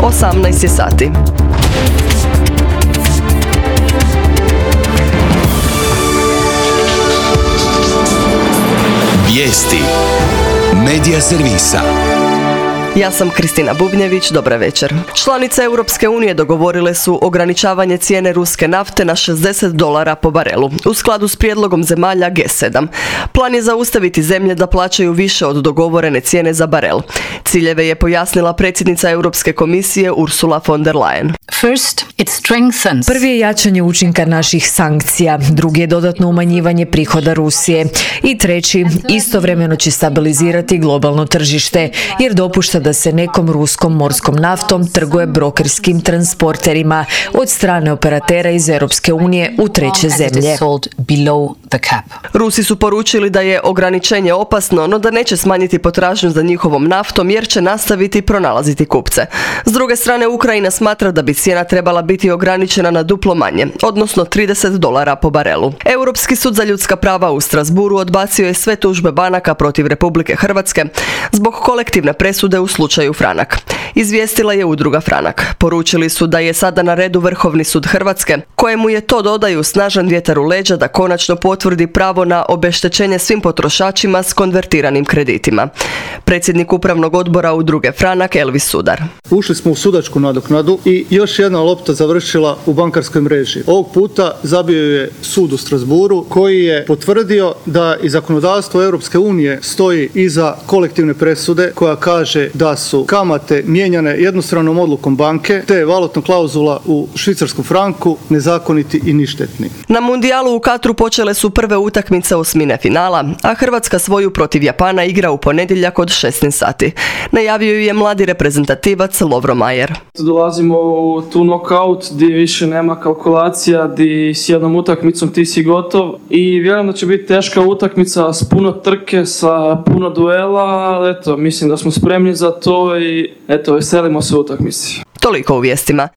18 je sati. Vijesti Medija servisa. Ja sam Kristina Bubnjević, dobra večer. Članice Europske unije dogovorile su ograničavanje cijene ruske nafte na $60 po barelu, u skladu s prijedlogom zemalja G7. Plan je zaustaviti zemlje da plaćaju više od dogovorene cijene za barel. Ciljeve je pojasnila predsjednica Europske komisije Ursula von der Leyen. Prvi je jačanje učinka naših sankcija, drugi je dodatno umanjivanje prihoda Rusije i treći, istovremeno će stabilizirati globalno tržište, jer dopušta da se nekom ruskom morskom naftom trguje brokerskim transporterima od strane operatera iz Europske unije u treće zemlje. Rusi su poručili da je ograničenje opasno, no da neće smanjiti potražnju za njihovom naftom jer će nastaviti pronalaziti kupce. S druge strane, Ukrajina smatra da bi cijena trebala biti ograničena na duplo manje, odnosno $30 po barelu. Europski sud za ljudska prava u Strasburu odbacio je sve tužbe banaka protiv Republike Hrvatske zbog kolektivne presude u slučaju Franak. Izvijestila je udruga Franak. Poručili su da je sada na redu Vrhovni sud Hrvatske, kojemu je to, dodaju, snažan vjetar u leđa da konačno potvrdi pravo na obeštećenje svim potrošačima s konvertiranim kreditima. Predsjednik upravnog odbora udruge Franak Elvis Sudar. Ušli smo u sudačku nadoknadu i još jedna lopta završila u bankarskoj mreži. Ovog puta zabio je sud u Strasburu koji je potvrdio da i zakonodavstvo Europske unije stoji iza kolektivne presude koja kaže da su kamate mijenjane jednostranom odlukom banke te valutna klauzula u švicarskom franku nezakoniti i ništetni. Na mundijalu u Katru počele su prve utakmice osmine finala, a Hrvatska svoju protiv Japana igra u ponedjeljak od 16 sati. Najavio je mladi reprezentativac Lovro Majer. Dolazimo u tu knockout gdje više nema kalkulacija, gdje s jednom utakmicom ti si gotov i vjerujem da će biti teška utakmica s puno trke, sa puno duela, ali mislim da smo spremni za to i veselimo se utakmici. Toliko u vijestima.